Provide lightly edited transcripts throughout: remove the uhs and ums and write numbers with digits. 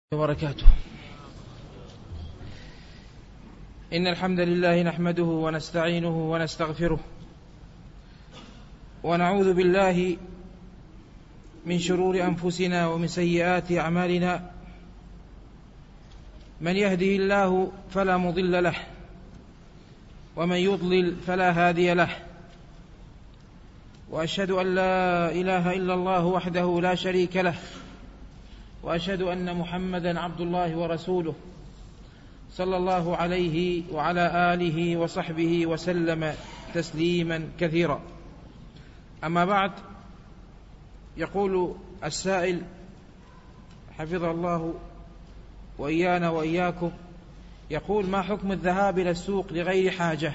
وبركاته. إن الحمد لله نحمده ونستعينه ونستغفره ونعوذ بالله من شرور أنفسنا ومن سيئات أعمالنا. من يهده الله فلا مضل له ومن يضلل فلا هادي له، وأشهد أن لا إله إلا الله وحده لا شريك له، وأشهد أن محمدا عبد الله ورسوله صلى الله عليه وعلى آله وصحبه وسلم تسليما كثيرا. أما بعد، يقول السائل حفظه الله وإيانا وإياكم، يقول: ما حكم الذهاب إلى السوق لغير حاجة؟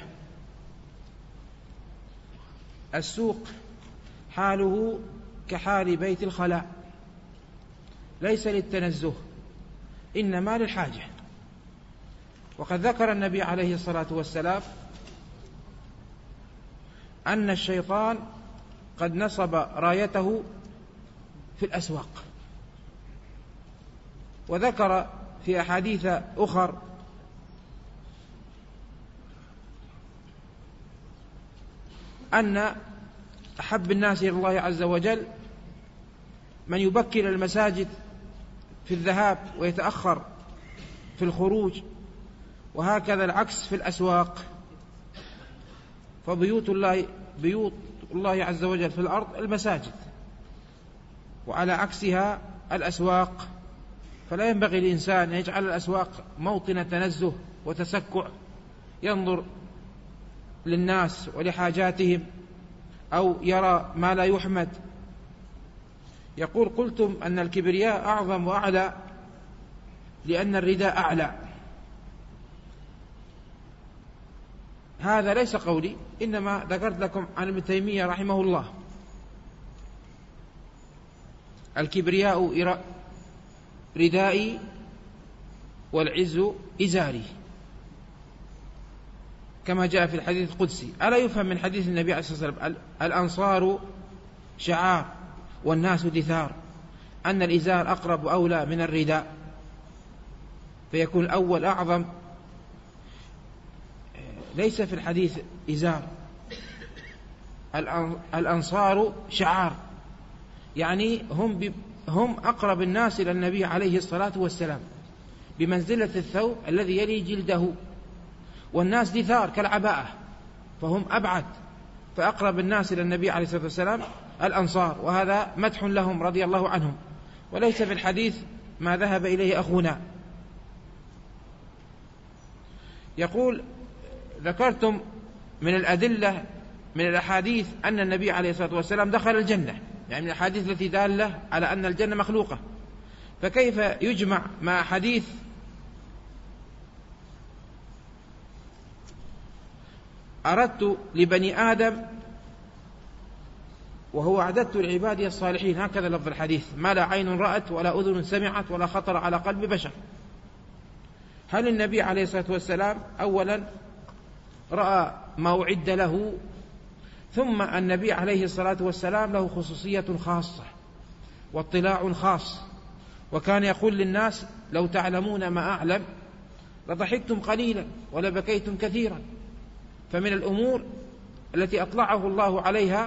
السوق حاله كحال بيت الخلاء، ليس للتنزه إنما للحاجة. وقد ذكر النبي عليه الصلاة والسلام أن الشيطان قد نصب رايته في الأسواق، وذكر في أحاديث أخر أن أحب الناس إلى الله عز وجل من يبكر المساجد في الذهاب ويتأخر في الخروج، وهكذا العكس في الأسواق. فبيوت الله عز وجل في الأرض المساجد، وعلى عكسها الأسواق. فلا ينبغي الإنسان أن يجعل الأسواق موطن تنزه وتسكع، ينظر للناس ولحاجاتهم أو يرى ما لا يحمد. يقول: قلتم أن الكبرياء أعظم وأعلى لأن الرداء أعلى. هذا ليس قولي، إنما ذكرت لكم عن ابن تيمية رحمه الله: الكبرياء ردائي والعز إزاري، كما جاء في الحديث القدسي. ألا يفهم من حديث النبي عليه الصلاة والسلام: الأنصار شعار والناس دثار، أن الإزار أقرب وأولى من الرداء، فيكون الأول أعظم. ليس في الحديث إزار، الأنصار شعار، يعني هم أقرب الناس إلى النبي عليه الصلاة والسلام بمنزلة الثوب الذي يلي جلده، والناس دثار كالعباءة، فهم أبعد، فأقرب الناس إلى النبي عليه الصلاة والسلام الأنصار، وهذا مدح لهم رضي الله عنهم. وليس في الحديث ما ذهب إليه أخونا. يقول: ذكرتم من الأدلة من الأحاديث أن النبي عليه الصلاة والسلام دخل الجنة، يعني من الأحاديث التي دالة على أن الجنة مخلوقة، فكيف يجمع مع حديث أردت لبني آدم وهو أعددت لعبادي الصالحين، هكذا لفظ الحديث: ما لا عين رأت ولا أذن سمعت ولا خطر على قلب بشر. هل النبي عليه الصلاة والسلام أولا رأى ما أعد له، ثم النبي عليه الصلاة والسلام له خصوصية خاصة واطلاع خاص، وكان يقول للناس: لو تعلمون ما أعلم لضحكتم قليلا ولبكيتم كثيرا. فمن الأمور التي أطلعه الله عليها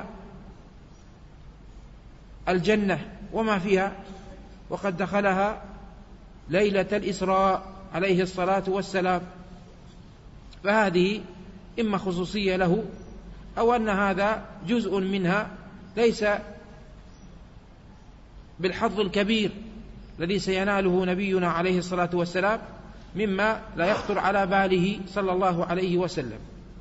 الجنة وما فيها، وقد دخلها ليلة الإسراء عليه الصلاة والسلام، فهذه إما خصوصية له أو أن هذا جزء منها ليس بالحظ الكبير الذي سيناله نبينا عليه الصلاة والسلام مما لا يخطر على باله صلى الله عليه وسلم.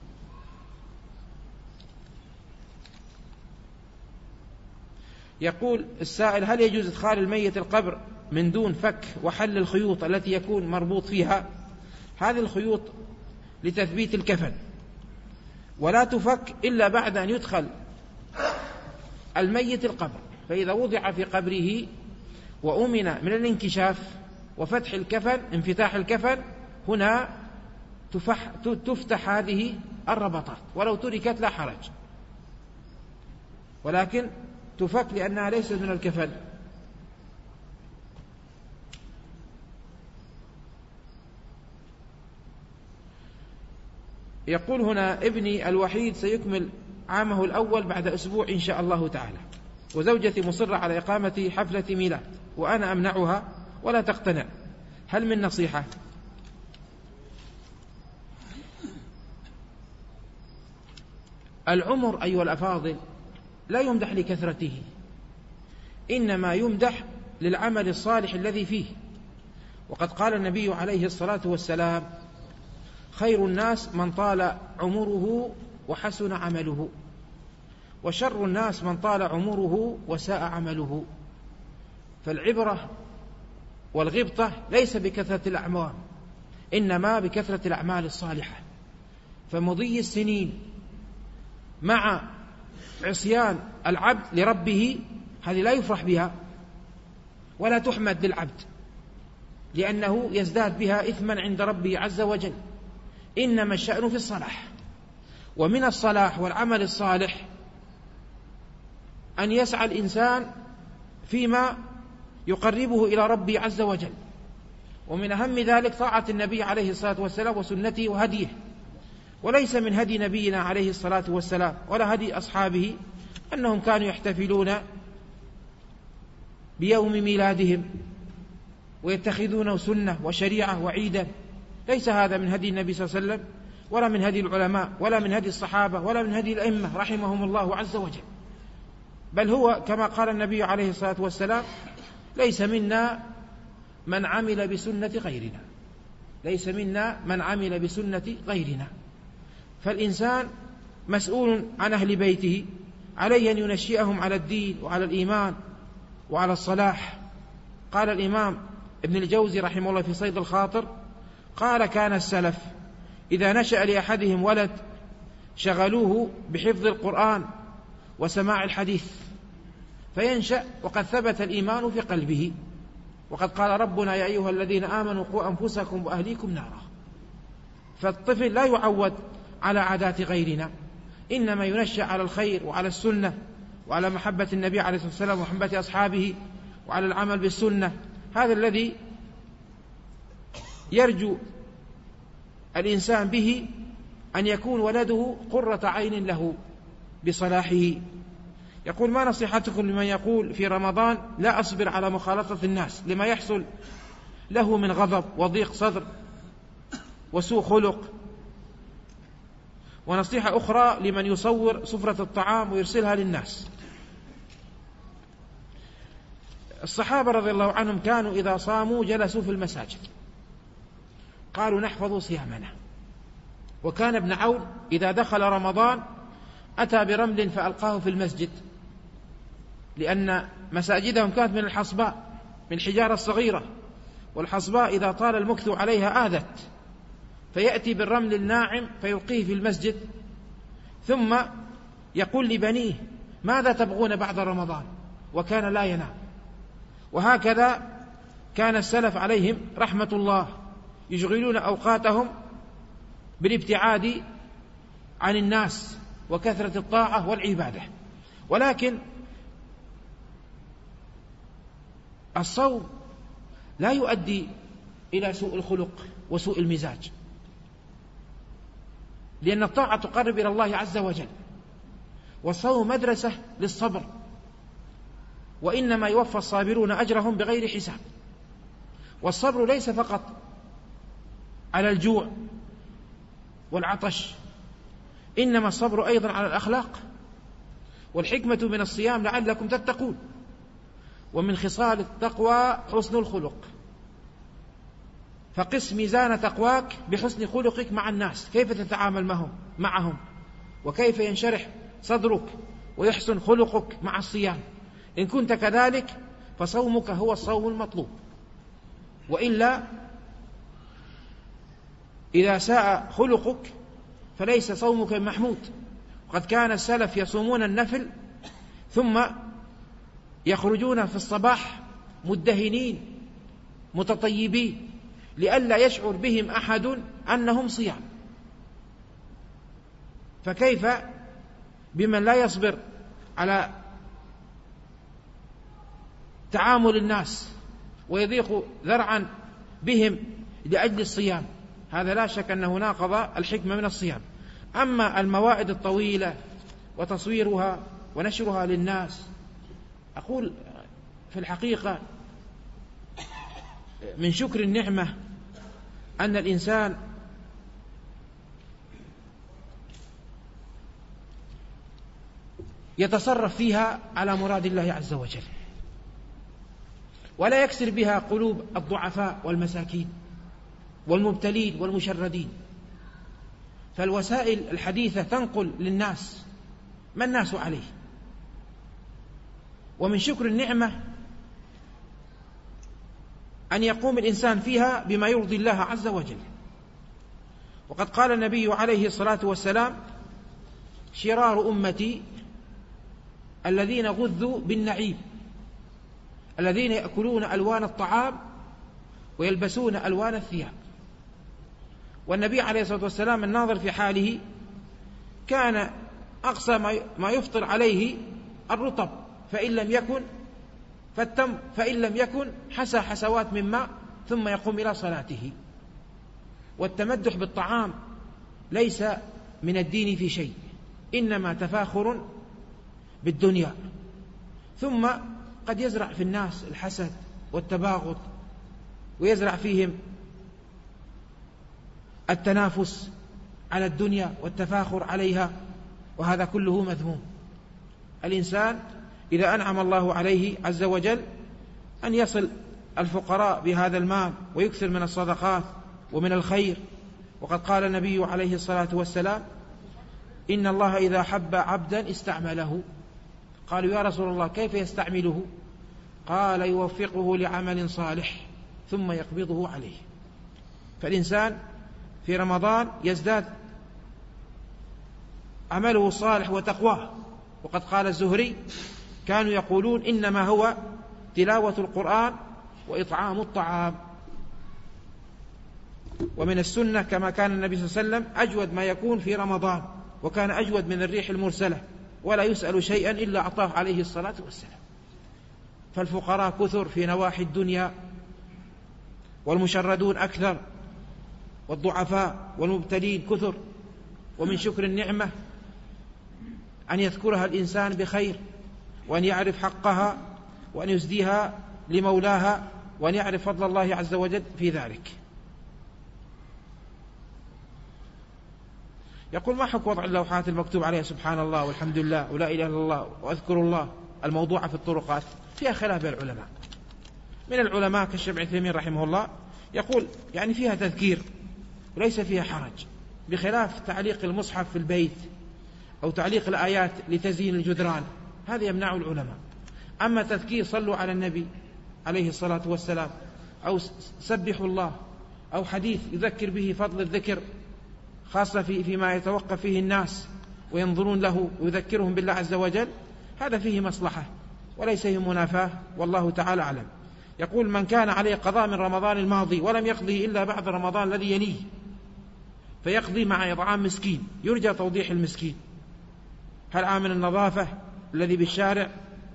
يقول السائل: هل يجوز إدخال الميت القبر من دون فك وحل الخيوط التي يكون مربوط فيها؟ هذه الخيوط لتثبيت الكفن، ولا تفك إلا بعد أن يدخل الميت القبر. فإذا وضع في قبره وأمن من الانكشاف وفتح الكفن، انفتاح الكفن، هنا تفتح هذه الربطات، ولو تركت لا حرج، ولكن تفك لأنها ليست من الكفن. يقول هنا: ابني الوحيد سيكمل عامه الأول بعد أسبوع إن شاء الله تعالى، وزوجتي مصرة على إقامة حفلة ميلاد وأنا أمنعها ولا تقتنع، هل من نصيحة؟ العمر أيها الأفاضل لا يمدح لكثرته، إنما يمدح للعمل الصالح الذي فيه. وقد قال النبي عليه الصلاة والسلام: خير الناس من طال عمره وحسن عمله، وشر الناس من طال عمره وساء عمله. فالعبرة والغبطة ليس بكثرة الأعمار، إنما بكثرة الأعمال الصالحة. فمضي السنين مع عصيان العبد لربه هذه لا يفرح بها ولا تحمد للعبد، لأنه يزداد بها إثما عند ربه عز وجل. إنما الشأن في الصلاح، ومن الصلاح والعمل الصالح أن يسعى الإنسان فيما يقربه إلى ربه عز وجل، ومن أهم ذلك طاعة النبي عليه الصلاة والسلام وسنته وهديه. وليس من هدي نبينا عليه الصلاة والسلام ولا هدي أصحابه أنهم كانوا يحتفلون بيوم ميلادهم ويتخذونه سنة وشريعة وعيدا. ليس هذا من هدي النبي صلى الله عليه وسلم، ولا من هدي العلماء، ولا من هدي الصحابة، ولا من هدي الأئمة رحمهم الله عز وجل. بل هو كما قال النبي عليه الصلاة والسلام: ليس منا من عمل بسنة غيرنا، ليس منا من عمل بسنة غيرنا. فالإنسان مسؤول عن أهل بيته، عليه أن ينشئهم على الدين وعلى الإيمان وعلى الصلاح. قال الإمام ابن الجوزي رحمه الله في صيد الخاطر: قال: كان السلف إذا نشأ لأحدهم ولد شغلوه بحفظ القرآن وسماع الحديث، فينشأ وقد ثبت الإيمان في قلبه. وقد قال ربنا: يا أيها الذين آمنوا قوا أنفسكم وأهليكم نارا. فالطفل لا يعود على عادات غيرنا، إنما ينشأ على الخير وعلى السنة وعلى محبة النبي عليه الصلاة والسلام ومحبة أصحابه وعلى العمل بالسنة. هذا الذي يرجو الإنسان به أن يكون ولده قرة عين له بصلاحه. يقول: ما نصيحتكم لمن يقول في رمضان لا أصبر على مخالطة الناس لما يحصل له من غضب وضيق صدر وسوء خلق؟ ونصيحة أخرى لمن يصور سفرة الطعام ويرسلها للناس. الصحابة رضي الله عنهم كانوا إذا صاموا جلسوا في المساجد، قالوا: نحفظ صيامنا. وكان ابن عون إذا دخل رمضان أتى برمل فألقاه في المسجد، لأن مساجدهم كانت من الحصباء، من الحجارة الصغيرة، والحصباء إذا طال المكث عليها آذت، فيأتي بالرمل الناعم فيلقيه في المسجد، ثم يقول لبنيه: ماذا تبغون بعد رمضان؟ وكان لا ينام. وهكذا كان السلف عليهم رحمة الله يشغلون أوقاتهم بالابتعاد عن الناس وكثرة الطاعة والعبادة. ولكن الصوم لا يؤدي إلى سوء الخلق وسوء المزاج، لأن الطاعة تقرب إلى الله عز وجل، والصوم مدرسة للصبر، وإنما يوفى الصابرون أجرهم بغير حساب. والصبر ليس فقط على الجوع والعطش، إنما الصبر أيضا على الأخلاق. والحكمة من الصيام لعلكم تتقون، ومن خصال التقوى حسن الخلق. فقس ميزان تقواك بحسن خلقك مع الناس، كيف تتعامل معهم، وكيف ينشرح صدرك ويحسن خلقك مع الصيام. إن كنت كذلك فصومك هو الصوم المطلوب، وإلا إذا ساء خلقك فليس صومك محمود. وقد كان السلف يصومون النفل ثم يخرجون في الصباح مدهنين متطيبين لئلا يشعر بهم أحد أنهم صيام. فكيف بمن لا يصبر على تعامل الناس ويضيق ذرعا بهم لأجل الصيام؟ هذا لا شك أنه ناقض الحكمة من الصيام. أما الموائد الطويلة وتصويرها ونشرها للناس، أقول في الحقيقة من شكر النعمة أن الإنسان يتصرف فيها على مراد الله عز وجل، ولا يكسر بها قلوب الضعفاء والمساكين والمبتلين والمشردين. فالوسائل الحديثة تنقل للناس ما الناس عليه. ومن شكر النعمة أن يقوم الإنسان فيها بما يرضي الله عز وجل. وقد قال النبي عليه الصلاة والسلام: شرار أمتي الذين غذوا بالنعيم، الذين يأكلون ألوان الطعام ويلبسون ألوان الثياب. والنبي عليه الصلاة والسلام الناظر في حاله كان أقصى ما يفطر عليه الرطب، فإن لم يكن فالتمر، فإن لم يكن حسى حسوات من ماء، ثم يقوم إلى صلاته. والتمدح بالطعام ليس من الدين في شيء، إنما تفاخر بالدنيا. ثم قد يزرع في الناس الحسد والتباغض، ويزرع فيهم التنافس على الدنيا والتفاخر عليها، وهذا كله مذموم. الإنسان إذا أنعم الله عليه عز وجل أن يصل الفقراء بهذا المال ويكثر من الصدقات ومن الخير. وقد قال النبي عليه الصلاة والسلام: إن الله إذا حب عبدا استعمله. قالوا: يا رسول الله كيف يستعمله؟ قال: يوفقه لعمل صالح ثم يقبضه عليه. فالإنسان في رمضان يزداد عمله الصالح وتقواه. وقد قال الزهري: كانوا يقولون إنما هو تلاوة القرآن وإطعام الطعام. ومن السنة كما كان النبي صلى الله عليه وسلم أجود ما يكون في رمضان، وكان أجود من الريح المرسلة، ولا يسأل شيئا إلا أعطاه عليه الصلاة والسلام. فالفقراء كثر في نواحي الدنيا، والمشردون أكثر، والضعفاء والمبتلين كثر. ومن شكر النعمة أن يذكرها الإنسان بخير، وأن يعرف حقها، وأن يسديها لمولاها، وأن يعرف فضل الله عز وجل في ذلك. يقول: ما حكم وضع اللوحات المكتوب عليها سبحان الله والحمد لله ولا إله إلا الله وأذكر الله الموضوعة في الطرقات؟ فيها خلاف بين العلماء. من العلماء كالشيخ ابن عثيمين رحمه الله يقول يعني فيها تذكير وليس فيها حرج، بخلاف تعليق المصحف في البيت أو تعليق الآيات لتزيين الجدران، هذا يمنع العلماء. أما تذكير صلوا على النبي عليه الصلاة والسلام، أو سبحوا الله، أو حديث يذكر به فضل الذكر، خاصة فيما يتوقف فيه الناس وينظرون له ويذكرهم بالله عز وجل، هذا فيه مصلحة وليس فيه منافاة، والله تعالى أعلم. يقول: من كان عليه قضاء من رمضان الماضي ولم يقضيه إلا بعد رمضان الذي يليه، فيقضي مع إطعام مسكين، يرجى توضيح المسكين. هل عامل النظافة الذي بالشارع؟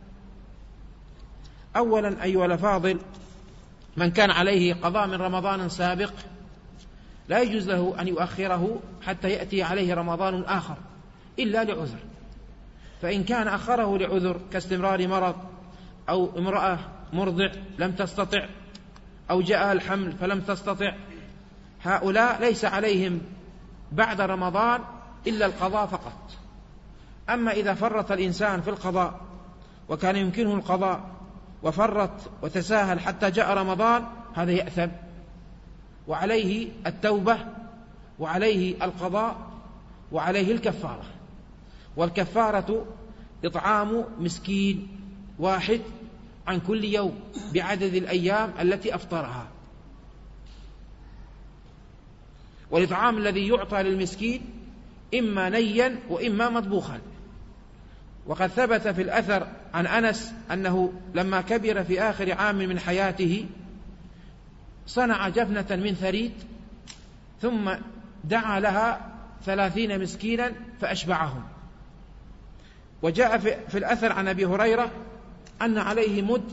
أولا أيها الأفاضل، من كان عليه قضاء من رمضان سابق لا يجوز له أن يؤخره حتى يأتي عليه رمضان آخر إلا لعذر. فإن كان أخره لعذر كاستمرار مرض، أو امرأة مرضع لم تستطع، أو جاء الحمل فلم تستطع، هؤلاء ليس عليهم بعد رمضان إلا القضاء فقط. أما إذا فرط الإنسان في القضاء وكان يمكنه القضاء وفرط وتساهل حتى جاء رمضان، هذا يأثم، وعليه التوبة، وعليه القضاء، وعليه الكفارة. والكفارة إطعام مسكين واحد عن كل يوم بعدد الأيام التي أفطرها. والإطعام الذي يعطى للمسكين إما نيا وإما مطبوخا. وقد ثبت في الأثر عن أنس أنه لما كبر في آخر عام من حياته صنع جفنة من ثريد، ثم دعا لها 30 مسكينا فأشبعهم. وجاء في الأثر عن أبي هريرة أن عليه مد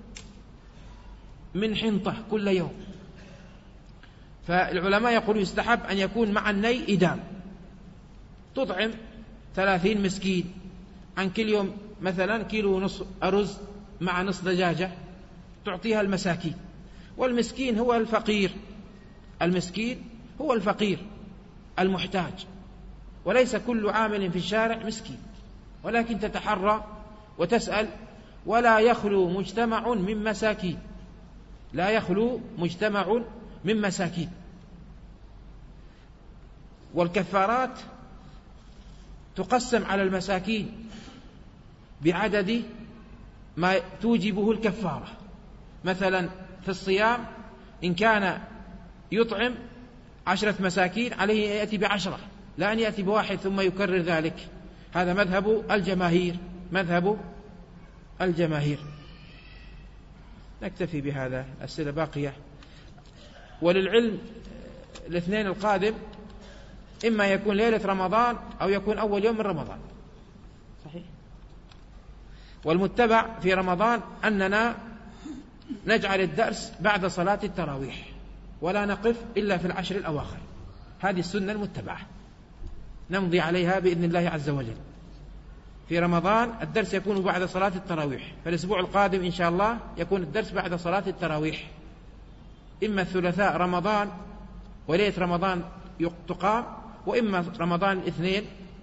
من حنطة كل يوم. فالعلماء يقولون يستحب أن يكون مع الني إدام، تطعم 30 مسكين عن كل يوم مثلا كيلو ونصف أرز مع نصف دجاجة تعطيها المساكين. والمسكين هو الفقير، المسكين هو الفقير المحتاج، وليس كل عامل في الشارع مسكين، ولكن تتحرى وتسأل. ولا يخلو مجتمع من مساكين، لا يخلو مجتمع من مساكين. والكفارات تقسم على المساكين بعدد ما توجبه الكفارة. مثلا في الصيام إن كان يطعم 10 مساكين عليه أن يأتي ب10، لا أن يأتي ب1 ثم يكرر ذلك. هذا مذهب الجماهير، مذهب الجماهير. نكتفي بهذا، أسئلة باقية. وللعلم الاثنين القادم إما يكون ليلة رمضان أو يكون أول يوم من رمضان، صحيح. والمتبع في رمضان أننا نجعل الدرس بعد صلاة التراويح ولا نقف إلا في العشر الأواخر، هذه السنة المتبعة نمضي عليها بإذن الله عز وجل. في رمضان الدرس يكون بعد صلاة التراويح، فالأسبوع القادم إن شاء الله يكون الدرس بعد صلاة التراويح، إما الثلاثاء رمضان وليلة رمضان تقام، وإما رمضان الاثنين،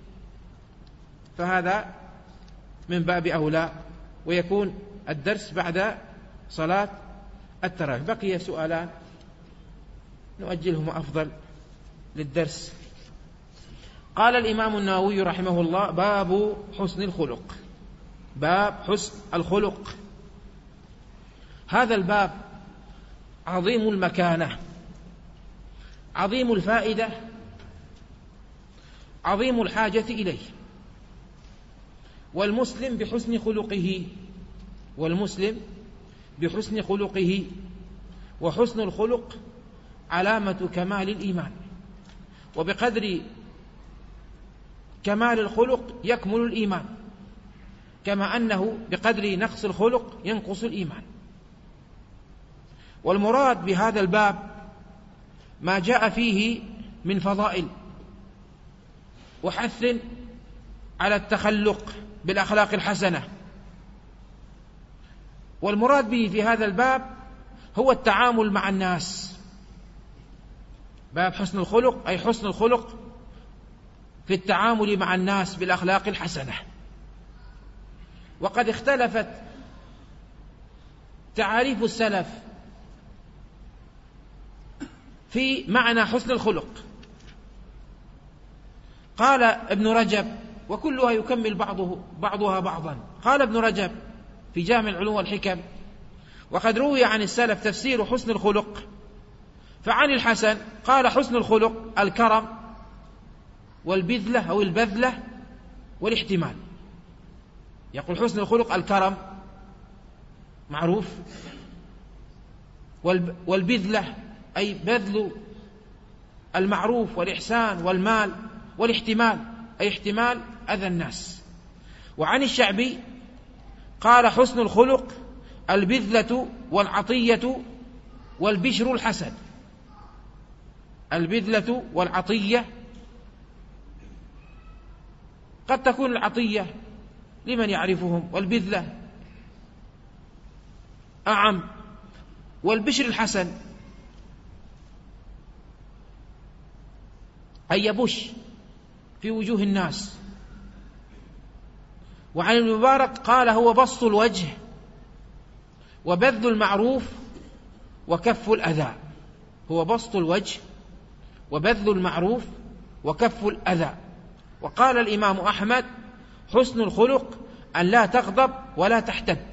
فهذا من باب أولى، ويكون الدرس بعد صلاة التراويح. بقي سؤالان نؤجلهما أفضل للدرس. قال الإمام النووي رحمه الله: باب حسن الخلق. باب حسن الخلق، هذا الباب عظيم المكانة، عظيم الفائدة، عظيم الحاجة إليه. والمسلم بحسن خلقه، والمسلم بحسن خلقه، وحسن الخلق علامة كمال الإيمان، وبقدر كمال الخلق يكمل الإيمان، كما أنه بقدر نقص الخلق ينقص الإيمان. والمراد بهذا الباب ما جاء فيه من فضائل وحث على التخلق بالأخلاق الحسنة. والمراد به في هذا الباب هو التعامل مع الناس. باب حسن الخلق أي حسن الخلق في التعامل مع الناس بالأخلاق الحسنة. وقد اختلفت تعاريف السلف في معنى حسن الخلق. قال ابن رجب، وكلها يكمل بعضها بعضا، قال ابن رجب في جامع العلوم والحكم: وقد روي عن السلف تفسير حسن الخلق. فعن الحسن قال: حسن الخلق الكرم والبذلة أو البذلة والاحتمال. يقول حسن الخلق الكرم معروف، والبذلة أي بذل المعروف والإحسان والمال، والاحتمال أي احتمال أذى الناس. وعن الشعبي قال: حسن الخلق البذلة والعطية والبشر الحسن. البذلة والعطية، قد تكون العطية لمن يعرفهم، والبذلة أعم، والبشر الحسن أي يبش في وجوه الناس. وعن ابن مبارك قال: هو بسط الوجه وبذل المعروف وكف الأذى. هو بسط الوجه وبذل المعروف وكف الأذى. وقال الإمام أحمد: حسن الخلق أن لا تغضب ولا تحتد.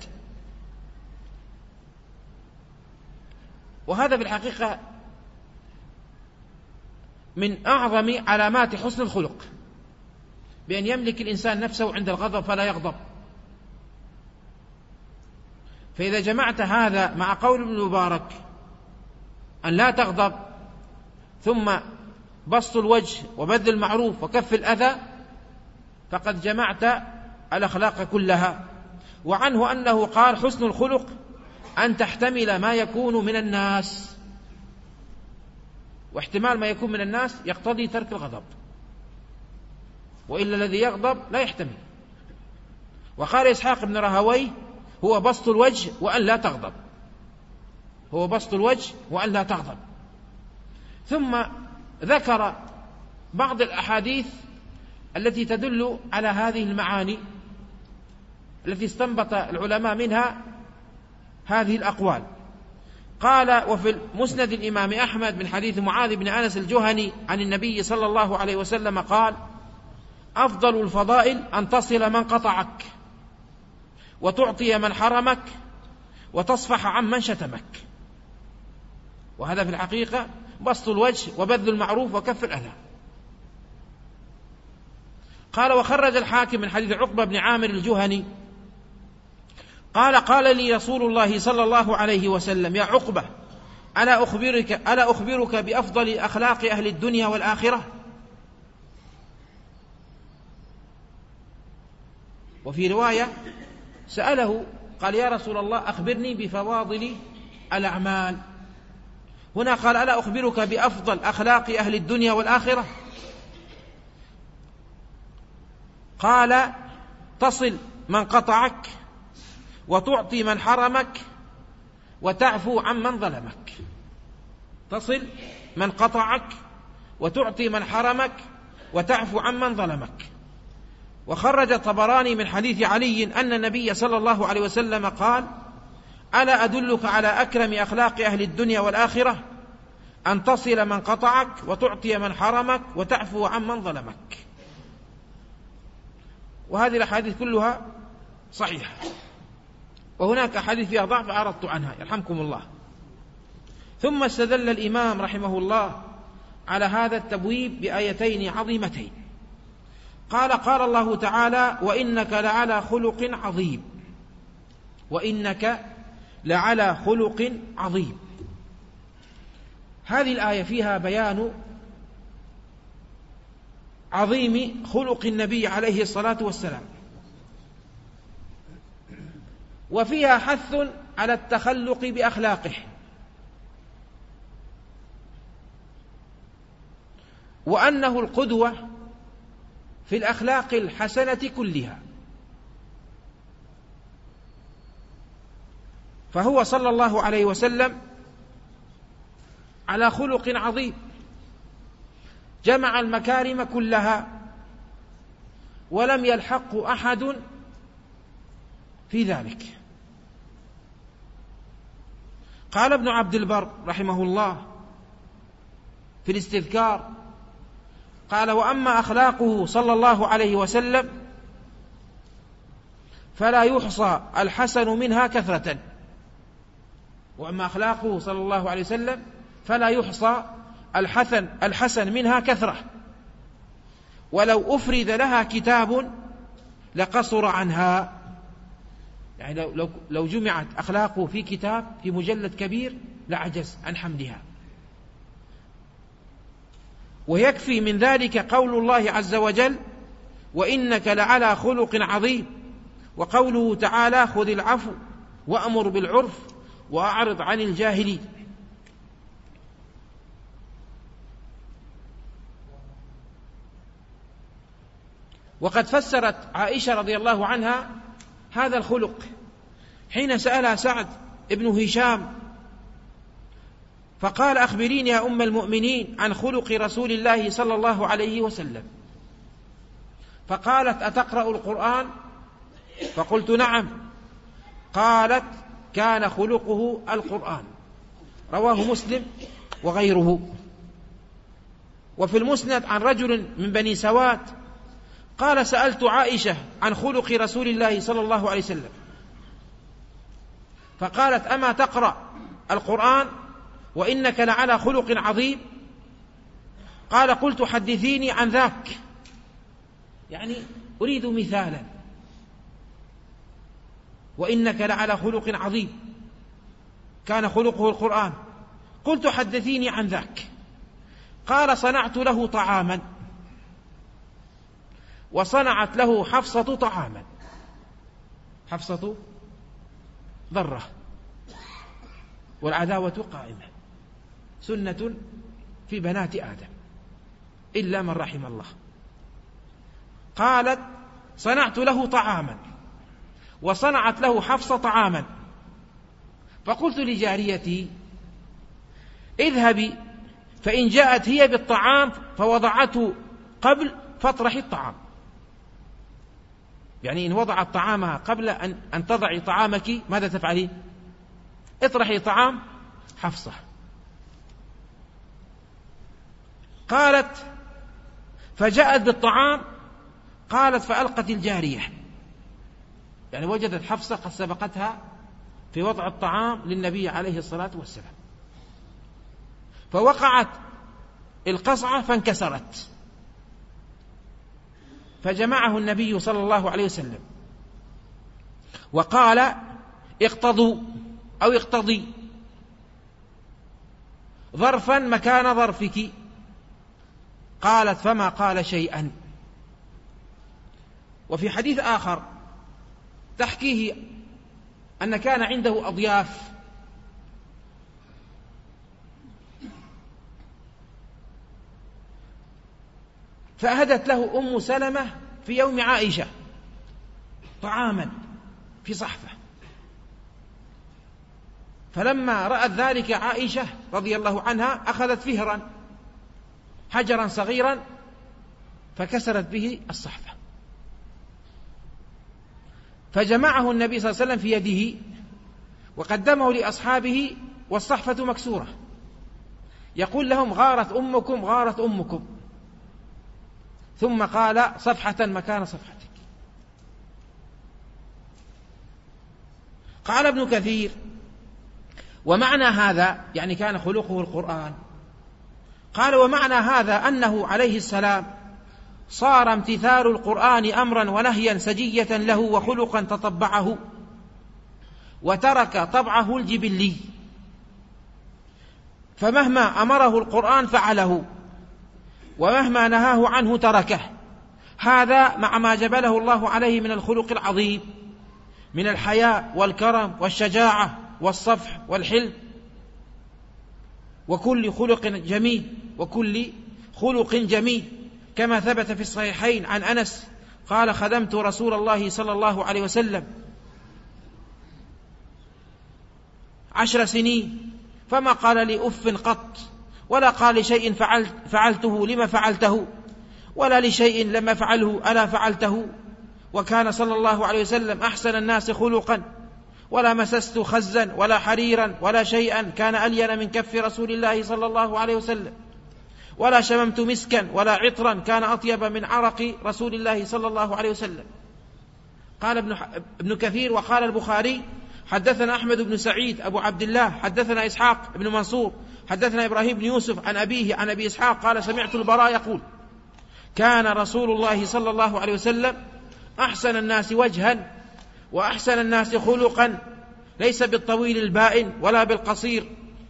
وهذا في الحقيقة من أعظم علامات حسن الخلق، بأن يملك الإنسان نفسه عند الغضب فلا يغضب. فإذا جمعت هذا مع قول ابن مبارك أن لا تغضب، ثم بسط الوجه وبذل المعروف وكف الأذى، فقد جمعت الأخلاق كلها. وعنه أنه قال: حسن الخلق أن تحتمل ما يكون من الناس. واحتمال ما يكون من الناس يقتضي ترك الغضب. وإلا الذي يغضب لا يحتمل. وقال إسحاق بن راهويه هو بسط الوجه وأن لا تغضب، هو بسط الوجه وأن لا تغضب. ثم ذكر بعض الأحاديث التي تدل على هذه المعاني التي استنبط العلماء منها هذه الأقوال. قال: وفي مسند الإمام أحمد من حديث معاذ بن أنس الجهني عن النبي صلى الله عليه وسلم قال: أفضل الفضائل أن تصل من قطعك، وتعطي من حرمك، وتصفح عن من شتمك. وهذا في الحقيقة بسط الوجه وبذل المعروف وكف الأذى. قال: وخرج الحاكم من حديث عقبة بن عامر الجهني قال: قال لي رسول الله صلى الله عليه وسلم: يا عقبة، ألا أخبرك بأفضل أخلاق أهل الدنيا والآخرة؟ وفي رواية سأله قال: يا رسول الله، أخبرني بفواضل الأعمال. هنا قال: ألا أخبرك بأفضل أخلاق أهل الدنيا والآخرة؟ قال: تصل من قطعك، وتعطي من حرمك، وتعفو عن من ظلمك. تصل من قطعك، وتعطي من حرمك، وتعفو عن من ظلمك. وخرج الطبراني من حديث علي أن النبي صلى الله عليه وسلم قال: ألا أدلك على أكرم أخلاق أهل الدنيا والآخرة؟ أن تصل من قطعك، وتعطي من حرمك، وتعفو عن من ظلمك. وهذه الأحاديث كلها صحيحة، وهناك أحاديث فيها ضعف عرضت عنها يرحمكم الله. ثم استدل الإمام رحمه الله على هذا التبويب بآيتين عظيمتين. قال الله تعالى: وإنك لعلى خلق عظيم. وإنك لعلى خلق عظيم. هذه الآية فيها بيان عظيم خلق النبي عليه الصلاة والسلام، وفيها حث على التخلق بأخلاقه، وأنه القدوة في الأخلاق الحسنة كلها. فهو صلى الله عليه وسلم على خلق عظيم، جمع المكارم كلها ولم يلحق أحد في ذلك. قال ابن عبد البر رحمه الله في الاستذكار قال: وأما أخلاقه صلى الله عليه وسلم فلا يحصى الحسن منها كثرة. وأما أخلاقه صلى الله عليه وسلم فلا يحصى الحسن منها كثرة، ولو أفرد لها كتاب لقصر عنها. يعني لو جمعت أخلاقه في كتاب في مجلد كبير لعجز عن حملها. ويكفي من ذلك قول الله عز وجل: وإنك لعلى خلق عظيم، وقوله تعالى: خذ العفو وأمر بالعرف وأعرض عن الجاهلين. وقد فسرت عائشة رضي الله عنها هذا الخلق حين سألها سعد ابن هشام فقال: أخبريني يا أم المؤمنين عن خلق رسول الله صلى الله عليه وسلم. فقالت: أتقرأ القرآن؟ فقلت: نعم. قالت: كان خلقه القرآن. رواه مسلم وغيره. وفي المسند عن رجل من بني سوات قال: سألت عائشة عن خلق رسول الله صلى الله عليه وسلم، فقالت: أما تقرأ القرآن وإنك لعلى خلق عظيم؟ قال: قلت: حدثيني عن ذاك، يعني أريد مثالا. وإنك لعلى خلق عظيم، كان خلقه القرآن. قلت: حدثيني عن ذاك. قال: صنعت له طعاما، وصنعت له حفصة طعاما. حفصة ضرة، والعداوة قائمة، سنة في بنات آدم إلا من رحم الله. قالت صنعت له طعاما وصنعت له حفصة طعاما، فقلت لجاريتي اذهبي فإن جاءت هي بالطعام فوضعته قبل فاطرحي الطعام، يعني إن وضعت طعامها قبل أن تضعي طعامك ماذا تفعلين؟ اطرحي طعام حفصة. قالت فجاءت بالطعام، قالت فألقت الجارية، يعني وجدت حفصة قد سبقتها في وضع الطعام للنبي عليه الصلاة والسلام، فوقعت القصعة فانكسرت، فجمعه النبي صلى الله عليه وسلم وقال اقتضوا أو اقتضي ظرفا مكان ظرفك. قالت فما قال شيئا. وفي حديث آخر تحكيه أن كان عنده أضياف فأهدت له أم سلمة في يوم عائشة طعاما في صحفة، فلما رأت ذلك عائشة رضي الله عنها أخذت فهرا حجرا صغيرا فكسرت به الصحفة، فجمعه النبي صلى الله عليه وسلم في يده وقدمه لأصحابه والصحفة مكسورة، يقول لهم غارت أمكم غارت أمكم، ثم قال صفحة مكان صفحتك. قال ابن كثير ومعنى هذا، يعني كان خلقه القرآن، قال ومعنى هذا أنه عليه السلام صار امتثال القرآن أمرا ونهيا سجية له وخلقا تطبعه، وترك طبعه الجبلي، فمهما أمره القرآن فعله ومهما نهاه عنه تركه، هذا مع ما جبله الله عليه من الخلق العظيم من الحياء والكرم والشجاعة والصفح والحلم وكل خلق جميل، كما ثبت في الصحيحين عن أنس قال خدمت رسول الله صلى الله عليه وسلم 10 سنين فما قال لي أف قط، ولا قال لشيء فعلته لما فعلته، ولا لشيء لم أفعله ألا فعلته، وكان صلى الله عليه وسلم أحسن الناس خلقا، ولا مسست خزا ولا حريرا ولا شيئا كان ألين من كف رسول الله صلى الله عليه وسلم، ولا شممت مسكا ولا عطرا كان أطيب من عرق رسول الله صلى الله عليه وسلم. قال ابن كثير وقال البخاري حدثنا أحمد بن سعيد أبو عبد الله حدثنا إسحاق بن منصور حدثنا إبراهيم بن يوسف عن أبيه عن أبي إسحاق قال سمعت البراء يقول كان رسول الله صلى الله عليه وسلم أحسن الناس وجها وأحسن الناس خلقا، ليس بالطويل البائن ولا بالقصير.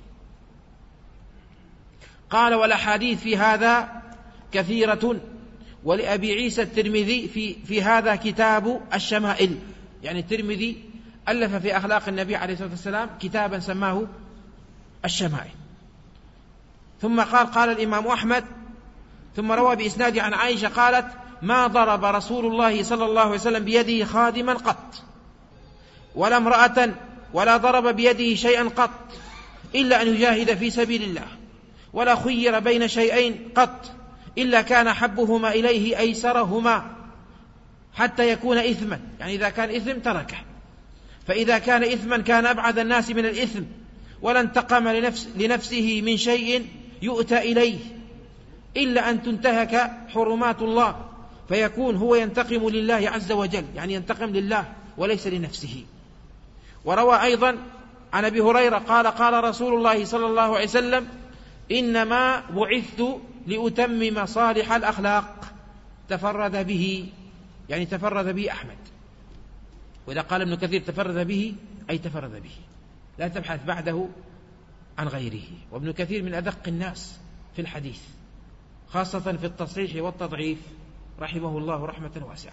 قال والأحاديث في هذا كثيرة، ولأبي عيسى الترمذي في هذا كتاب الشمائل، يعني الترمذي ألف في أخلاق النبي عليه الصلاة والسلام كتابا سماه الشمائل. ثم قال الإمام أحمد ثم روى بإسناد عن عائشة قالت ما ضرب رسول الله صلى الله عليه وسلم بيده خادما قط ولا امرأة ولا ضرب بيده شيئا قط إلا أن يجاهد في سبيل الله، ولا خير بين شيئين قط إلا كان حبهما إليه أيسرهما حتى يكون إثما، يعني إذا كان إثم تركه، فإذا كان إثما كان أبعد الناس من الإثم، ولا انتقم لنفسه من شيء يؤتى إليه إلا أن تنتهك حرمات الله، فيكون هو ينتقم لله عز وجل، يعني ينتقم لله وليس لنفسه. وروى أيضا عن أبي هريرة قال رسول الله صلى الله عليه وسلم إنما بعثت لأتمم صالح الأخلاق تفرد به، يعني تفرد به أحمد. وإذا قال ابن كثير تفرد به أي تفرد به، لا تبحث بعده عن غيره. وابن كثير من أدق الناس في الحديث خاصة في التصحيح والتضعيف رحمه الله رحمة واسعة.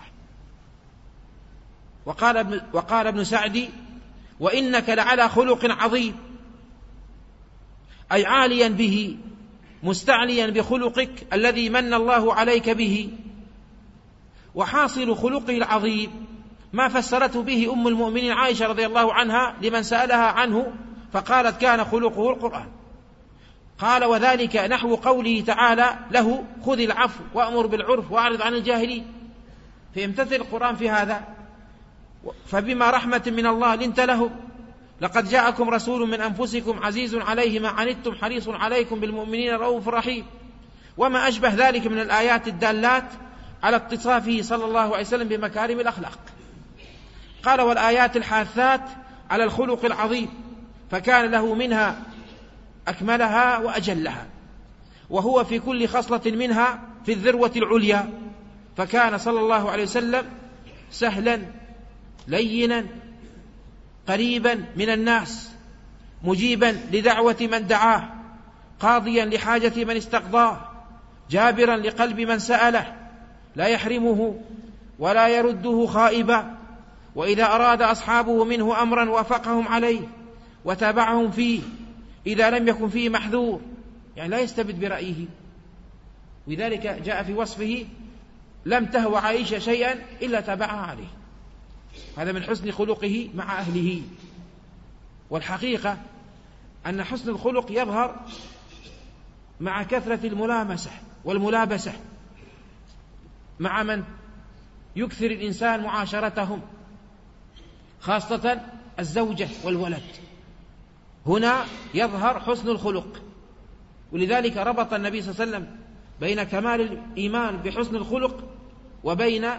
وقال ابن سعدي وإنك لعلى خلق عظيم، أي عاليا به مستعليا بخلقك الذي من الله عليك به، وحاصل خلقه العظيم ما فسرته به أم المؤمنين عائشة رضي الله عنها لمن سألها عنه فقالت كان خلقه القرآن. قال وذلك نحو قوله تعالى له خذ العفو وأمر بالعرف وأعرض عن الجاهلين، فيمتثل القرآن في هذا. فبما رحمة من الله لنت لهم لقد جاءكم رسول من أنفسكم عزيز عليه ما عنتم حريص عليكم بالمؤمنين رؤوف رحيم، وما أشبه ذلك من الآيات الدالات على اتصافه صلى الله عليه وسلم بمكارم الأخلاق. قال والآيات الحاثات على الخلق العظيم، فكان له منها أكملها وأجلها، وهو في كل خصلة منها في الذروة العليا، فكان صلى الله عليه وسلم سهلا لينا قريبا من الناس، مجيبا لدعوة من دعاه، قاضيا لحاجة من استقضاه، جابرا لقلب من سأله، لا يحرمه ولا يرده خائبا، وإذا أراد أصحابه منه أمرا وافقهم عليه وتابعهم فيه إذا لم يكن فيه محذور، يعني لا يستبد برأيه. ولذلك جاء في وصفه لم تهوى عائشة شيئا إلا تابعها عليه. هذا من حسن خلقه مع أهله. والحقيقة أن حسن الخلق يظهر مع كثرة الملامسة والملابسة مع من يكثر الإنسان معاشرتهم، خاصة الزوجة والولد، هنا يظهر حسن الخلق. ولذلك ربط النبي صلى الله عليه وسلم بين كمال الإيمان بحسن الخلق وبين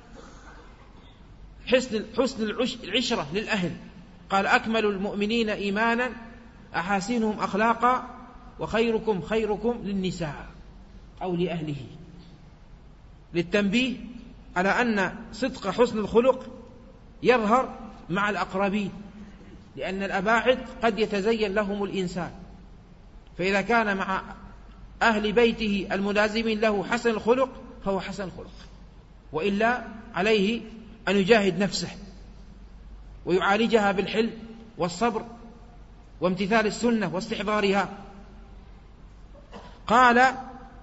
حسن العشرة للأهل. قال أكمل المؤمنين إيمانا أحاسنهم أخلاقا وخيركم خيركم للنساء أو لأهله، للتنبيه على أن صدق حسن الخلق يظهر مع الأقربين، لأن الأباعد قد يتزين لهم الإنسان، فإذا كان مع أهل بيته الملازمين له حسن الخلق فهو حسن الخلق، وإلا عليه أن يجاهد نفسه ويعالجها بالحلم والصبر وامتثال السنة واستحضارها. قال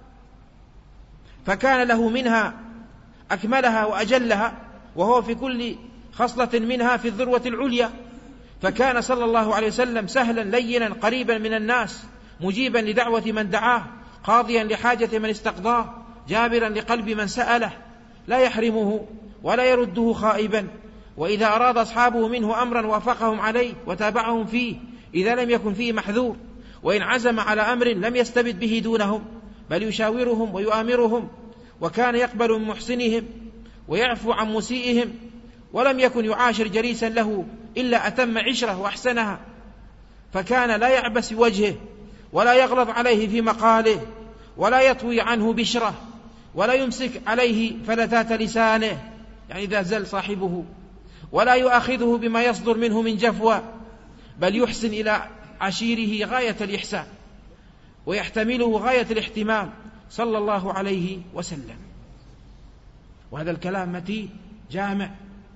فكان له منها أكملها وأجلها، وهو في كل خصلة منها في الذروة العليا، فكان صلى الله عليه وسلم سهلا لينا قريبا من الناس، مجيبا لدعوة من دعاه، قاضيا لحاجة من استقضاه، جابرا لقلب من سأله، لا يحرمه ولا يرده خائبا، وإذا أراد أصحابه منه أمرا وافقهم عليه وتابعهم فيه إذا لم يكن فيه محذور، وإن عزم على أمر لم يستبد به دونهم بل يشاورهم ويؤامرهم، وكان يقبل من محسنهم ويعفو عن مسيئهم، ولم يكن يعاشر جليسا له إلا أتم عشرة وأحسنها، فكان لا يعبس وجهه ولا يغلظ عليه في مقاله ولا يطوي عنه بشره ولا يمسك عليه فلتات لسانه، يعني إذا زل صاحبه، ولا يؤاخذه بما يصدر منه من جفوى، بل يحسن إلى عشيره غاية الإحسان ويحتمله غاية الاحتمال صلى الله عليه وسلم. وهذا الكلام متي جامع.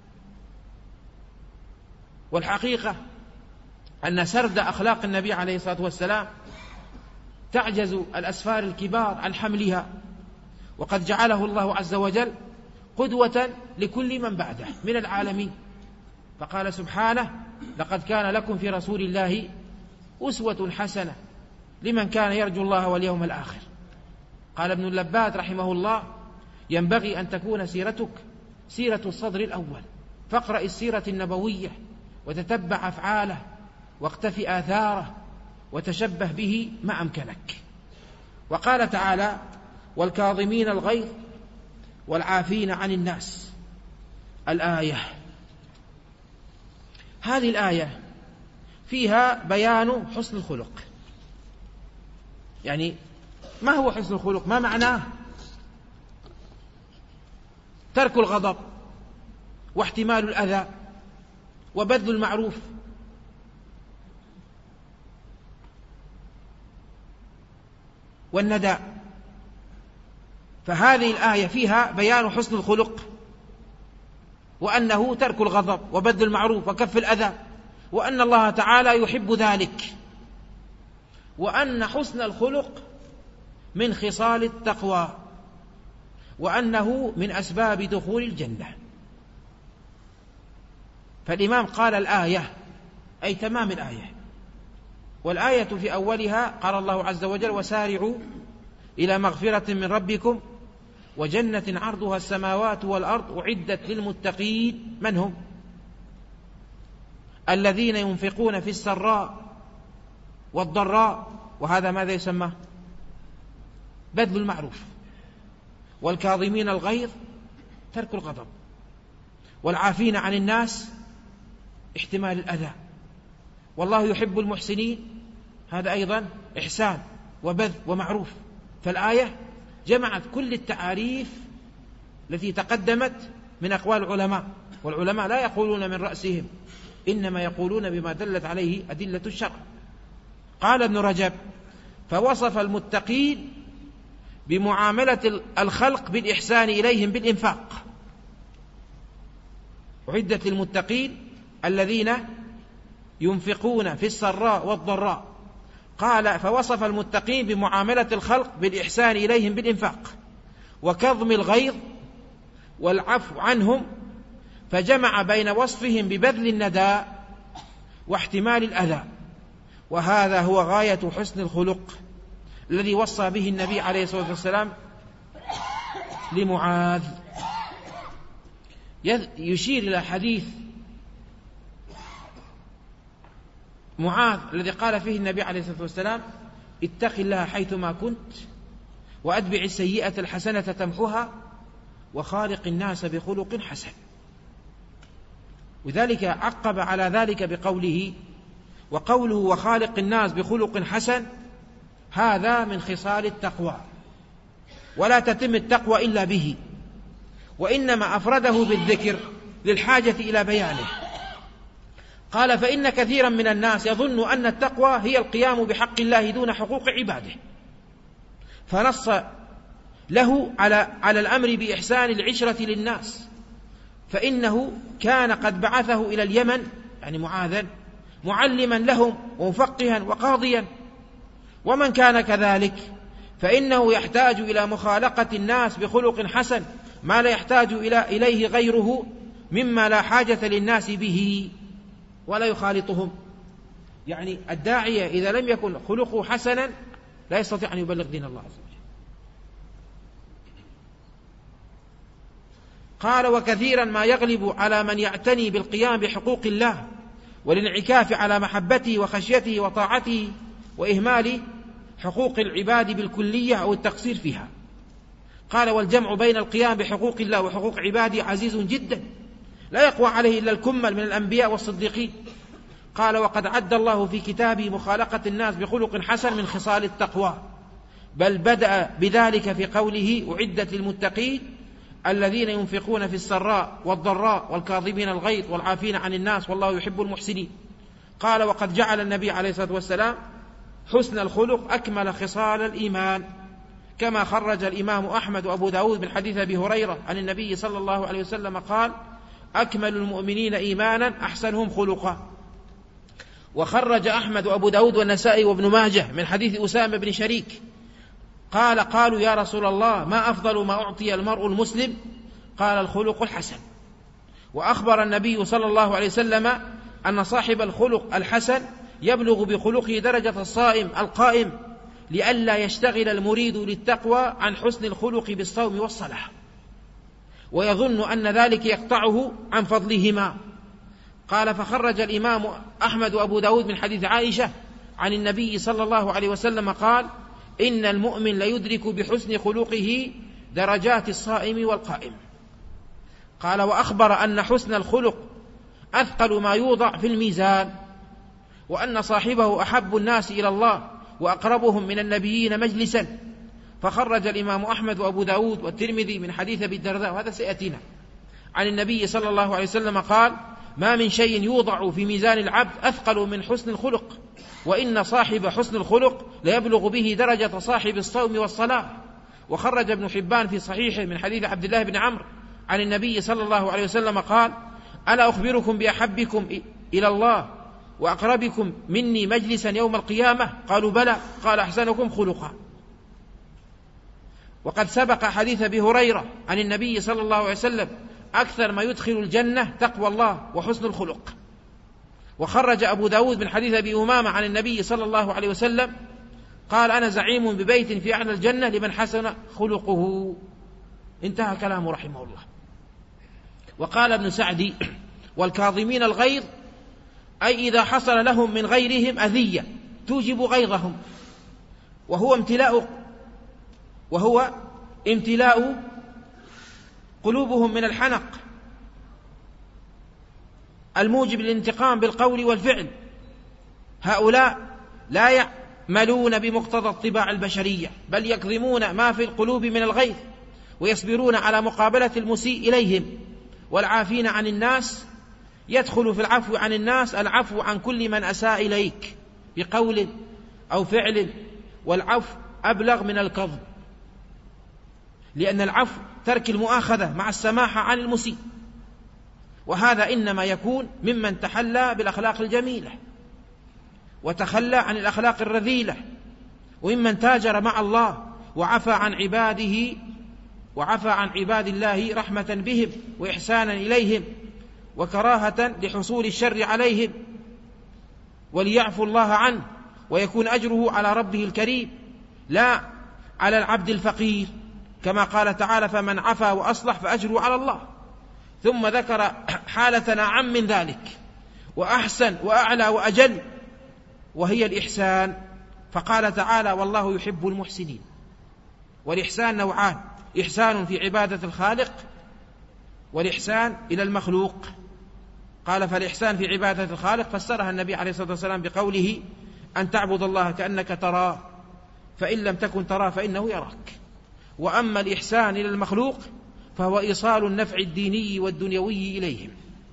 والحقيقة أن سرد أخلاق النبي عليه الصلاة والسلام تعجز الأسفار الكبار عن حملها، وقد جعله الله عز وجل قدوة لكل من بعده من العالمين، فقال سبحانه لقد كان لكم في رسول الله أسوة حسنة لمن كان يرجو الله واليوم الآخر. قال ابن اللباد رحمه الله ينبغي أن تكون سيرتك سيرة الصدر الأول، فاقرأ السيرة النبوية وتتبع أفعاله واقتفي آثاره وتشبه به ما أمكنك. وقال تعالى والكاظمين الغيظ والعافين عن الناس. الآية، هذه الآية فيها بيان حسن الخلق. يعني ما هو حسن الخلق؟ ما معناه؟ ترك الغضب واحتمال الأذى وبذل المعروف والندى. فهذه الآية فيها بيان حسن الخلق، وأنه ترك الغضب وبذل المعروف وكف الأذى، وأن الله تعالى يحب ذلك، وأن حسن الخلق من خصال التقوى، وأنه من أسباب دخول الجنة. فالإمام قال الآية أي تمام الآية، والآية في أولها قال الله عز وجل: وسارعوا إلى مغفرة من ربكم وجنة عرضها السماوات والأرض أعدت للمتقين. من هم؟ الذين ينفقون في السراء والضراء، وهذا ماذا يسمى؟ بذل المعروف. والكاظمين الغيظ ترك الغضب. والعافين عن الناس احتمال الأذى. والله يحب المحسنين، هذا أيضا إحسان وبذل ومعروف. فالآية جمعت كل التعاريف التي تقدمت من أقوال العلماء، والعلماء لا يقولون من رأسهم، إنما يقولون بما دلت عليه أدلة الشرع. قال ابن رجب: فوصف المتقين بمعاملة الخلق بالإحسان إليهم بالإنفاق. أعدت للمتقين الذين ينفقون في السراء والضراء. قال: فوصف المتقين بمعاملة الخلق بالإحسان إليهم بالإنفاق وكظم الغيظ والعفو عنهم، فجمع بين وصفهم ببذل النداء واحتمال الأذى. وهذا هو غاية حسن الخلق الذي وصى به النبي عليه الصلاة والسلام لمعاذ. يشير إلى حديث معاذ الذي قال فيه النبي عليه الصلاة والسلام: اتق الله حيثما كنت وأتبع السيئة الحسنة تمحها وخالق الناس بخلق حسن. وذلك عقب على ذلك بقوله: وقوله وخالق الناس بخلق حسن هذا من خصال التقوى، ولا تتم التقوى إلا به، وإنما أفرده بالذكر للحاجة إلى بيانه. قال: فإن كثيرا من الناس يظن أن التقوى هي القيام بحق الله دون حقوق عباده، فنص له على الأمر بإحسان العشرة للناس، فإنه كان قد بعثه إلى اليمن، يعني معاذا، معلما لهم ومفقها وقاضيا. ومن كان كذلك فإنه يحتاج إلى مخالقة الناس بخلق حسن ما لا يحتاج إليه غيره مما لا حاجة للناس به ولا يخالطهم. يعني الداعية إذا لم يكن خلقه حسنا لا يستطيع أن يبلغ دين الله عز وجل. قال: وكثيرا ما يغلب على من يعتني بالقيام بحقوق الله والانعكاف على محبته وخشيته وطاعته وإهمال حقوق العباد بالكلية أو التقصير فيها. قال: والجمع بين القيام بحقوق الله وحقوق عباده عزيز جدا، لا يقوى عليه إلا الكمل من الأنبياء والصديقين. قال: وقد عد الله في كتابه مخالقة الناس بخلق حسن من خصال التقوى، بل بدأ بذلك في قوله: أعدت للمتقين الذين ينفقون في السراء والضراء والكاظمين الغيظ والعافين عن الناس والله يحب المحسنين. قال: وقد جعل النبي عليه الصلاة والسلام حسن الخلق أكمل خصال الإيمان، كما خرج الإمام أحمد وأبو داود من حديث أبي هريرة عن النبي صلى الله عليه وسلم قال: أكمل المؤمنين إيمانا أحسنهم خلقا. وخرج أحمد وأبو داود والنسائي وابن ماجه من حديث أسامة بن شريك قالوا: يا رسول الله، ما أفضل ما أعطي المرء المسلم؟ قال: الخلق الحسن. وأخبر النبي صلى الله عليه وسلم أن صاحب الخلق الحسن يبلغ بخلقه درجة الصائم القائم، لئلا يشتغل المريد للتقوى عن حسن الخلق بالصوم والصلاة ويظن أن ذلك يقطعه عن فضلهما. قال: فخرج الإمام أحمد وأبو داود من حديث عائشة عن النبي صلى الله عليه وسلم قال: إن المؤمن ليدرك بحسن خلقه درجات الصائم والقائم. قال: وأخبر أن حسن الخلق أثقل ما يوضع في الميزان، وأن صاحبه أحب الناس إلى الله وأقربهم من النبيين مجلسا. فخرج الإمام أحمد وأبو داود والترمذي من حديث أبي الدرداء، وهذا سيأتينا، عن النبي صلى الله عليه وسلم قال: ما من شيء يوضع في ميزان العبد أثقل من حسن الخلق، وإن صاحب حسن الخلق ليبلغ به درجة صاحب الصوم والصلاة. وخرج ابن حبان في صحيحه من حديث عبد الله بن عمرو عن النبي صلى الله عليه وسلم قال: ألا أخبركم بأحبكم إلى الله وأقربكم مني مجلسا يوم القيامة؟ قالوا: بلى. قال: أحسنكم خلقا. وقد سبق حديث أبي هريرة عن النبي صلى الله عليه وسلم: أكثر ما يدخل الجنة تقوى الله وحسن الخلق. وخرج أبو داود من حديث أبي أمامة عن النبي صلى الله عليه وسلم قال: أنا زعيم ببيت في أعلى الجنة لمن حسن خلقه. انتهى كلامه رحمه الله. وقال ابن سعدي: والكاظمين الغيظ أي إذا حصل لهم من غيرهم أذية توجب غيظهم، وهو امتلاء قلوبهم من الحنق الموجب للانتقام بالقول والفعل. هؤلاء لا يعملون بمقتضى الطباع البشرية، بل يكظمون ما في القلوب من الغيظ، ويصبرون على مقابلة المسيء إليهم. والعافين عن الناس يدخل في العفو عن الناس العفو عن كل من أساء إليك بقول أو فعل، والعفو أبلغ من الكظم، لأن العفو ترك المؤاخذة مع السماحة عن المسيء، وهذا إنما يكون ممن تحلى بالأخلاق الجميلة وتخلى عن الأخلاق الرذيلة، وممن تاجر مع الله وعفى عن عباد الله رحمة بهم وإحسانا إليهم وكراهة لحصول الشر عليهم، وليعفو الله عنه ويكون أجره على ربه الكريم لا على العبد الفقير، كما قال تعالى: فمن عفا وأصلح فأجره على الله. ثم ذكر حالة أعم من ذلك وأحسن وأعلى وأجل، وهي الإحسان، فقال تعالى: والله يحب المحسنين. والإحسان نوعان: إحسان في عبادة الخالق، والإحسان إلى المخلوق. قال: فالإحسان في عبادة الخالق فسرها النبي عليه الصلاة والسلام بقوله: أن تعبد الله كأنك تراه فإن لم تكن تراه فإنه يراك. وأما الإحسان إلى المخلوق فهو إيصال النفع الديني والدنيوي إليهم،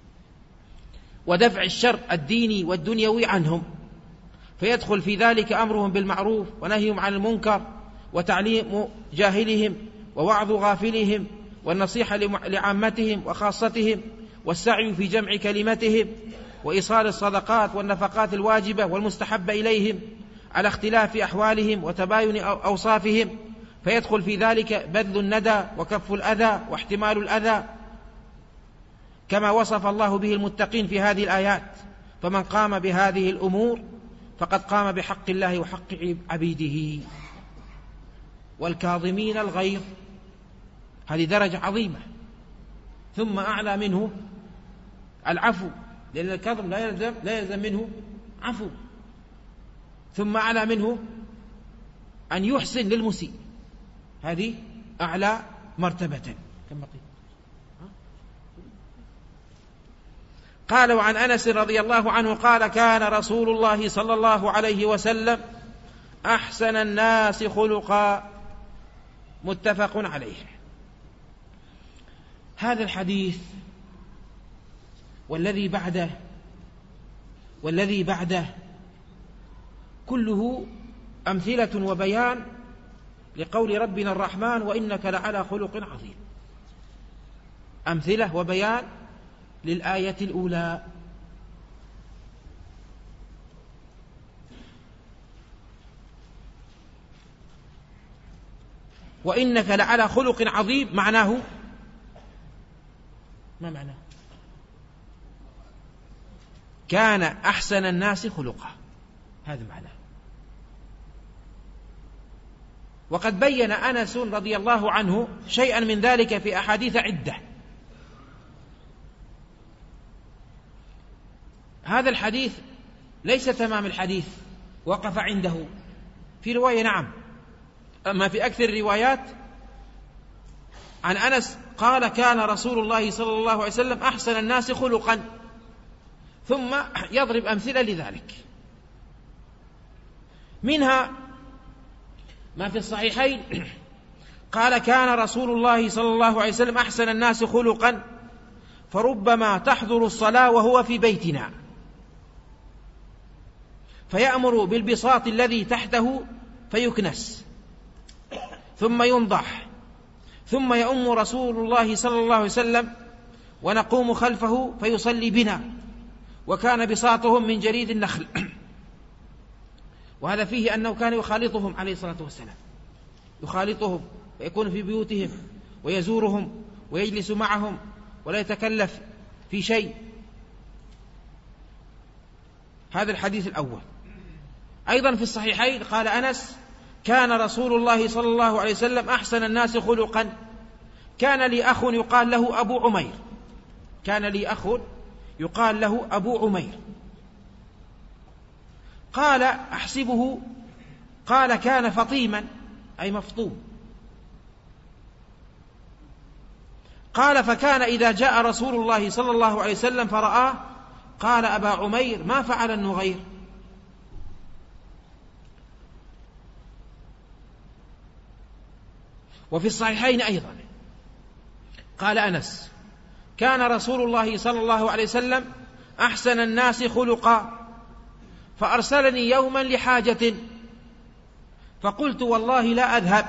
ودفع الشر الديني والدنيوي عنهم، فيدخل في ذلك أمرهم بالمعروف ونهيهم عن المنكر، وتعليم جاهلهم ووعظ غافلهم، والنصيحة لعامتهم وخاصتهم، والسعي في جمع كلمتهم، وإيصال الصدقات والنفقات الواجبة والمستحبة إليهم على اختلاف أحوالهم وتباين أوصافهم، فيدخل في ذلك بذل الندى وكف الأذى واحتمال الأذى، كما وصف الله به المتقين في هذه الآيات. فمن قام بهذه الأمور فقد قام بحق الله وحق عبيده. والكاظمين الغيظ، هذه درجة عظيمة. ثم أعلى منه العفو، لأن الكظم لا يلزم منه عفو. ثم أعلى منه أن يحسن للمسيء، هذه أعلى مرتبة. كما قال: وعن أنس رضي الله عنه قال: كان رسول الله صلى الله عليه وسلم أحسن الناس خلقا. متفق عليه. هذا الحديث والذي بعده كله أمثلة وبيان لقول ربنا الرحمن: وإنك لعلى خلق عظيم. أمثلة وبيان للآية الأولى. وإنك لعلى خلق عظيم معناه، ما معناه؟ كان أحسن الناس خلقا، هذا معناه. وقد بين أنس رضي الله عنه شيئا من ذلك في أحاديث عدة. هذا الحديث ليس تمام الحديث، وقف عنده في رواية نعم، أما في أكثر الروايات عن أنس قال: كان رسول الله صلى الله عليه وسلم أحسن الناس خلقا، ثم يضرب أمثلة لذلك. منها ما في الصحيحين قال: كان رسول الله صلى الله عليه وسلم أحسن الناس خلقا، فربما تحضر الصلاة وهو في بيتنا فيأمر بالبساط الذي تحته فيكنس ثم ينضح، ثم يؤم رسول الله صلى الله عليه وسلم ونقوم خلفه فيصلي بنا، وكان بساطهم من جريد النخل. وهذا فيه أنه كان يخالطهم عليه الصلاة والسلام، يخالطهم ويكون في بيوتهم ويزورهم ويجلس معهم ولا يتكلف في شيء. هذا الحديث الأول. أيضا في الصحيحين قال أنس: كان رسول الله صلى الله عليه وسلم أحسن الناس خلقا، كان لي أخ يقال له أبو عمير، كان لي أخ يقال له أبو عمير. قال أحسبه، قال كان فطيما أي مفطوم. قال فكان إذا جاء رسول الله صلى الله عليه وسلم فرآه قال: أبا عمير ما فعل النغير؟ وفي الصحيحين أيضا قال أنس: كان رسول الله صلى الله عليه وسلم أحسن الناس خلقا، فأرسلني يوما لحاجة فقلت والله لا أذهب.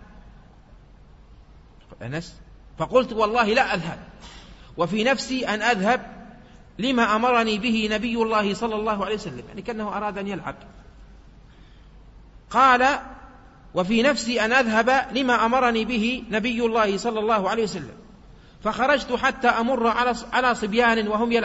أنس: فقلت والله لا أذهب، وفي نفسي أن أذهب لما أمرني به نبي الله صلى الله عليه وسلم، يعني كأنه أراد أن يلعب. قال: وفي نفسي أن أذهب لما أمرني به نبي الله صلى الله عليه وسلم، فخرجت حتى أمر على صبيان وهم يلعبون